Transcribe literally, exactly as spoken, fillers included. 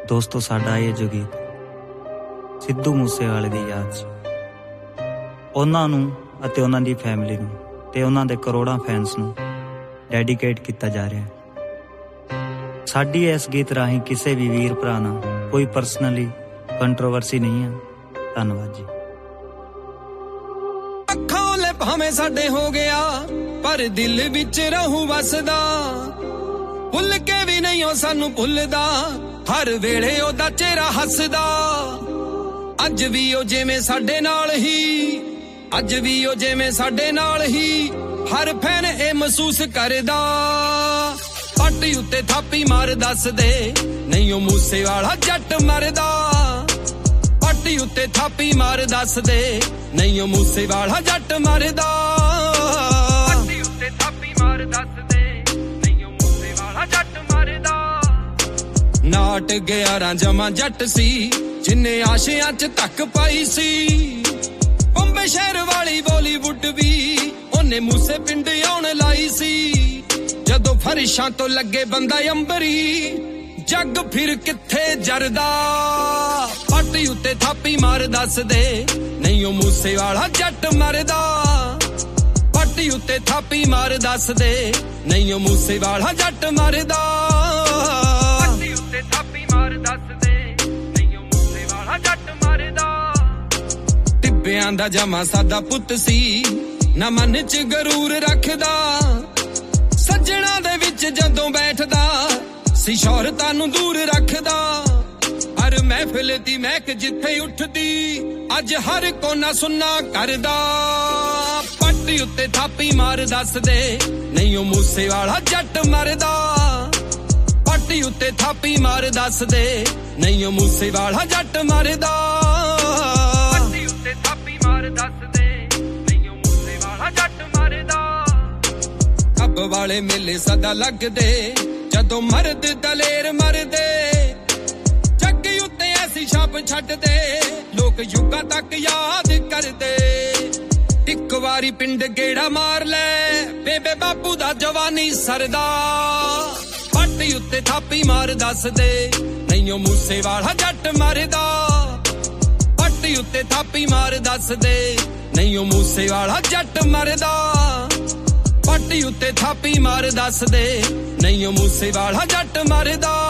ਦੋਸਤੋ ਸਾਡਾ ਇਹ ਜੋ ਗੀਤ ਸਿੱਧੂ ਮੂਸੇਵਾਲੇ ਦੀ ਯਾਦ 'ਚ ਉਹਨਾਂ ਨੂੰ ਅਤੇ ਉਹਨਾਂ ਦੀ ਫੈਮਿਲੀ ਨੂੰ ਤੇ ਉਹਨਾਂ ਦੇ ਕਰੋੜਾਂ ਫੈਨਸ ਨੂੰ ਡੈਡੀਕੇਟ ਕੀਤਾ ਜਾ ਰਿਹਾ ਹੈ। ਸਾਡੀ ਇਸ ਗੀਤ ਰਾਹੀਂ ਕਿਸੇ ਵੀ ਵੀਰ ਭਰਾ ਨਾਲ ਕੋਈ ਪਰਸਨਲੀ ਕੰਟਰੋਵਰਸੀ ਨਹੀਂ ਹੈ। ਧੰਨਵਾਦ ਜੀ। ਅੱਖਾਂ ਲੈ ਭਾਵੇਂ ਸਾਡੇ ਹੋ ਗਿਆ ਪਰ ਦਿਲ ਵਿੱਚ ਰਹੂ ਵਸਦਾ, ਭੁੱਲ ਕੇ ਵੀ ਨਹੀਂ ਉਹ ਸਾਨੂੰ ਭੁੱਲਦਾ, ਹਰ ਵੇਲੇ ਉਹਦਾ ਚਿਹਰਾ ਹੱਸਦਾ। ਅੱਜ ਵੀ ਉਹ ਜਿਵੇਂ ਸਾਡੇ ਨਾਲ ਹੀ, ਅੱਜ ਵੀ ਉਹ ਜਿਵੇਂ ਸਾਡੇ ਨਾਲ ਹੀ, ਹਰ ਫੈਨ ਇਹ ਮਹਿਸੂਸ ਕਰਦਾ। ਪਾਟੀ ਉੱਤੇ ਥਾਪੀ ਮਾਰ ਦੱਸ ਦੇ ਨਹੀਂ ਉਹ ਮੂਸੇ ਵਾਲਾ ਜੱਟ ਮਰਦਾ। ਪਾਟੀ ਉੱਤੇ ਥਾਪੀ ਮਾਰ ਦੱਸ ਦੇ ਨਹੀਂ ਉਹ ਮੂਸੇ ਵਾਲਾ ਜੱਟ ਮਰਦਾ। ਪਾਟੀ ਉੱਤੇ ਥਾਪੀ ਮਾਰ ਦੱਸ ਦੇ ਨਹੀਂ ਉਹ ਮੂਸੇ ਵਾਲਾ ਜੱਟ ਮਰਦਾ। ਨਾਟ ਗਿਆਰਾਂ ਜਮਾ ਜੱਟ ਸੀ ਜਿੰਨੇ ਆਸ਼ਿਆਂ ਚ ਧੱਕ ਪਾਈ ਸੀ। ਬੰਬੇ ਸ਼ਹਿਰ ਵਾਲੀ ਬਾਲੀਵੁੱਡ ਵੀ ਉਹਨੇ ਮੂਸੇ ਪਿੰਡ ਆਉਣ ਲਾਈ ਸੀ। ਜਦੋਂ ਫਰਸ਼ਾਂ ਤੋਂ ਲੱਗੇ ਬੰਦਾ ਅੰਬਰੀ, ਜੱਗ ਫਿਰ ਕਿੱਥੇ ਜਰਦਾ। ਪਾਟੀ ਉੱਤੇ ਥਾਪੀ ਮਾਰ ਦੱਸ ਦੇ ਨਹੀਂ ਉਹ ਮੂਸੇ ਵਾਲਾ ਜੱਟ ਮਰਦਾ। ਪਾਟੀ ਉੱਤੇ ਥਾਪੀ ਮਾਰ ਦੱਸ ਦੇ ਨਹੀਂ ਉਹ ਮੂਸੇ ਵਾਲਾ ਜੱਟ ਮਰਦਾ। ਪਾਟੀ ਉੱਤੇ ਥਾਪੀ ਮਾਰ ਦੱਸ ਦੇ ਨਹੀਂ ਉਹ ਮੂਸੇ ਵਾਲਾ ਜੱਟ ਮਰਦਾ। ਟਿੱਬਿਆਂ ਦਾ ਜਮਾ ਸਾਦਾ ਪੁੱਤ ਸੀ, ਨਾ ਮਨ ਚ ਗਰੂਰ ਰੱਖਦਾ। ਸੱਜਣਾ ਦੇ ਵਿੱਚ ਜਦੋਂ ਬੈਠਦਾ ਸੀ ਸ਼ੌਹਰਤਾਂ ਨੂੰ ਦੂਰ ਰੱਖਦਾ। ਹਰ ਮਹਿਫਿਲ ਦੀ ਮਹਿਕ ਜਿੱਥੇ ਉੱਠਦੀ, ਅੱਜ ਹਰ ਕੋਨਾ ਸੁੰਨਾ ਕਰਦਾ। ਪਾਟੀ ਉੱਤੇ ਥਾਪੀ ਮਾਰ ਦੱਸ ਦੇ ਨਹੀਂ ਉਹ ਮੂਸੇ ਵਾਲਾ ਜੱਟ ਮਰਦਾ। ਪਾਟੀ ਉੱਤੇ ਥਾਪੀ ਮਾਰ ਦੱਸ ਦੇ ਨਹੀਂ ਉਹ ਮੂਸੇ ਵਾਲਾ ਜੱਟ ਮਰਦਾ। ਪਾਟੀ ਉੱਤੇ ਥਾਪੀ ਮਾਰ ਦੱਸ ਦੇ ਨਹੀਂ ਉਹ ਮੂਸੇ ਵਾਲਾ ਜੱਟ ਮਰਦਾ। ਅੱਬ ਵਾਲੇ ਮੇਲੇ ਸਦਾ ਲੱਗਦੇ ਜਦੋਂ ਮਰਦ ਦਲੇਰ ਮਰਦੇ। ਜੱਗ ਉੱਤੇ ਐਸੀ ਛਾਪ ਛੱਡਦੇ ਲੋਕ ਯੁੱਗਾਂ ਤੱਕ ਯਾਦ ਕਰਦੇ। ਇੱਕ ਵਾਰੀ ਪਿੰਡ ਗੇੜਾ ਮਾਰ ਲੈ ਬੇਬੇ ਬਾਪੂ ਦਾ ਜਵਾਨੀ ਸਰਦਾ। ਪਾਟੀ ਉੱਤੇ ਥਾਪੀ ਮਾਰ ਦੱਸ ਦੇ ਨਹੀਂ ਉਹ ਮੂਸੇ ਵਾਲਾ ਜੱਟ ਮਰਦਾ। ਪਾਟੀ ਉੱਤੇ ਥਾਪੀ ਮਾਰ ਦੱਸ ਦੇ ਨਹੀਂ ਉਹ ਮੂਸੇ ਵਾਲਾ ਜੱਟ ਮਰਦਾ। ਪਾਟੀ ਉੱਤੇ ਥਾਪੀ ਮਾਰ ਦੱਸ ਦੇ ਨਹੀਂ ਉਹ ਮੂਸੇ ਵਾਲਾ ਜੱਟ ਮਰਦਾ।